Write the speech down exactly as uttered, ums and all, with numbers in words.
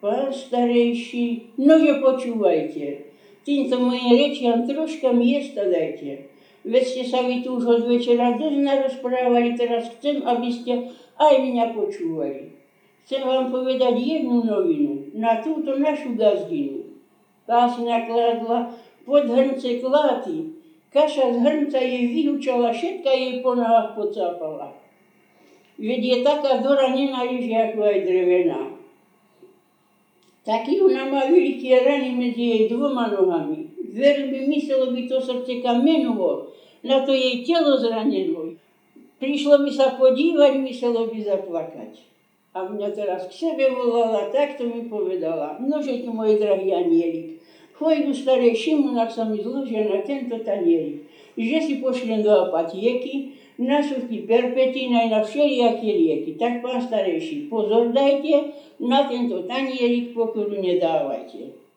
Pán starejší, nože počúvajte, týmto mojim rečiam troška miesta dajte. Veď ste sa vy tu už od večera dosť narozprávali, teraz chcem, aby ste aj mňa počúvali. Chcem vám povedať jednu novinu na túto našu gazdinu. Tá si nakládla pod hrnce kláty, kaša z hrnca jej vyhučala, všetka jej po nohách pocápala. Veď je taká dora nenáleží ako aj drevená. Taký ona má veľké rany medzi jej dvoma nohami. Veru by myslelo by to srdce kamenuvo, na to jej telo zraneno. Prišlo by sa podívať, myslelo by zaplakať. A mňa teraz k sebe volala, takto mi povedala, nože tu môj drahý anielik, chojdu starej Šimon, ak sa mi zložia na tento tanierik, že si pošlem do apatieky, na suchý perpetín aj na všelijaké lieky. Tak pán starejší, pozor dajte, na tento tanierik pokoru nedávajte.